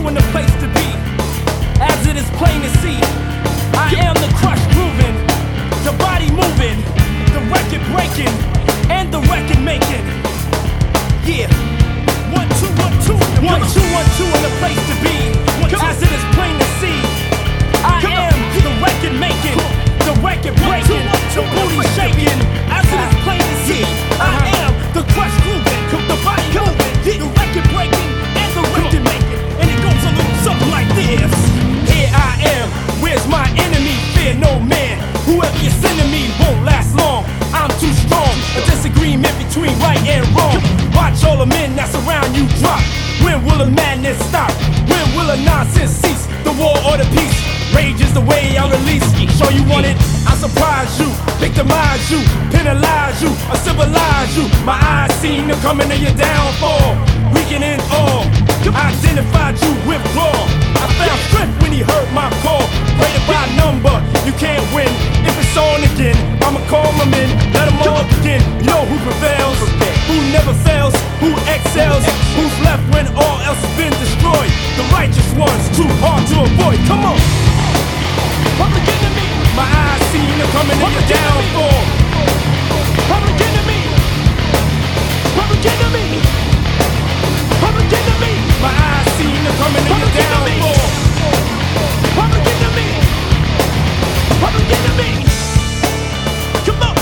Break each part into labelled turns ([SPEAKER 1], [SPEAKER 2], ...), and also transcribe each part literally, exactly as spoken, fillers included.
[SPEAKER 1] in the place to be, as it is plain to see. I am the crush grooving, the body moving, the record breaking, and the record making. Yeah. One, two, one, two. One, two, one, two in the place to be, as it is plain to see. I am the record making, the record breaking, the booty shaking, as it is plain to see. I am the crush grooving, the body moving, the record breaking, and the record making. And it goes a little something like this. Here I am, where's my enemy? Fear no man. Whoever you're sending me won't last long. I'm too strong. A disagreement between right and wrong. Watch all the men that's around you drop. When will the madness stop? When will the nonsense cease? The war or the peace? Rage is the way I release. Show you want it, I surprise you, victimize you, penalize you, or civilize you. My eyes seen the coming of your downfall. Weaken in all, I identified you with raw. I found strength when he heard my call. Rated by number, you can't win. If it's on again, I'ma call my men, let them all begin. You know who prevails, who never fails, who excels, who's left when all else has been destroyed. The righteous ones, too hard to avoid. Come on. Public enemy. My eyes seen them coming in the downfall. Public enemy. Public enemy. Public enemy. My eyes seen them coming in the downfall. Public enemy. Public enemy. Come on.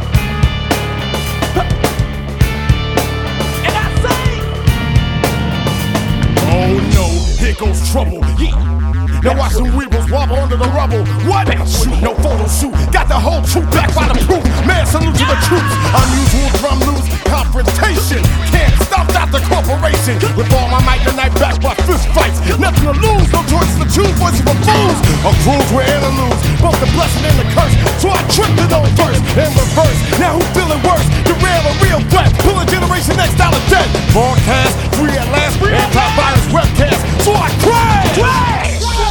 [SPEAKER 1] And I say,
[SPEAKER 2] oh no, here goes trouble. Yeah. Now watch them weebles wobble under the rubble. What? Shoot, no photo shoot. Got the whole troop back by the proof. Man, salute to the troops. Unusual drum loose confrontation. Can't stop that the corporation. With all my might tonight back by fist fights. Nothing to lose, no choice to choose. Voices for fools. A cruise we're interludes. Both the blessing and the curse. So I tripped it on first in reverse. Now who's feeling worse? The real or real threat. Pull a generation next dollar debt. Broadcast, free at last. Antivirus webcast. So I crash. Crash.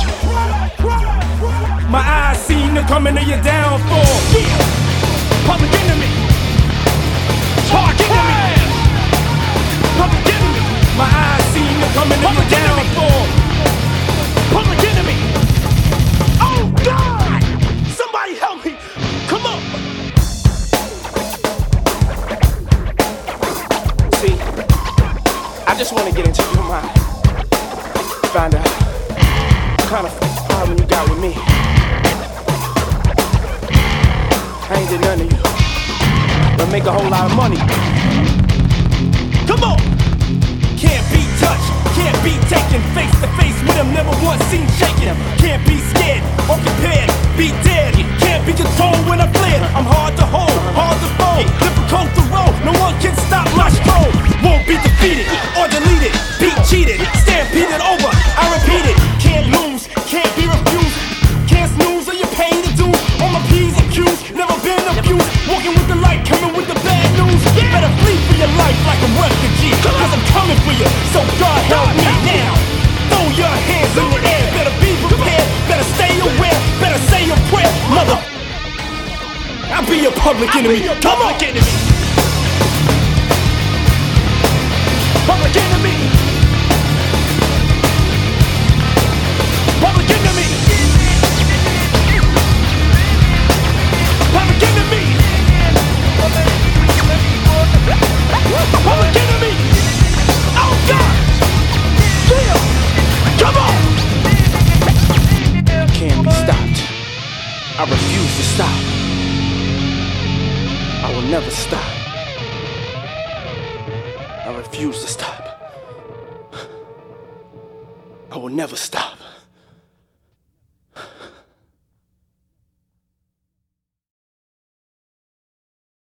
[SPEAKER 1] My eyes seen the coming of your downfall. Yeah. Public enemy. Public enemy. Public enemy. My eyes seen the coming of your downfall. Public enemy. Oh God! Somebody help me. Come on. See, I just want to get into your mind. Find out what kind of problem you got with me. I ain't did none of you, but make a whole lot of money. Come on! Can't be touched, can't be taken face to face with him, never once seen shaking him. Can't be scared or compared, be dead. Can't be controlled when I fled. I'm hard to hold, hard to fold, difficult to roll. No one can stop my stroll. Won't be defeated or deleted, be cheated, stampeded over. I repeat it, can't lose, can't be refused. Can't snooze or you paid to do. On my P's and Q's, never been abused. Walking with the light, coming with the bad news. You better flee for your life like a refugee, cause I'm coming for you, so God help me now. Throw your hands in the air, better be prepared, better stay aware, better say your prayer. Mother, I'll be your public enemy. Come on, enemy. Public enemy. Public enemy. Public enemy! Public enemy! Oh God! Yeah! Come on! Can't be stopped. I refuse to stop. I will never stop. I refuse to stop. I will never stop.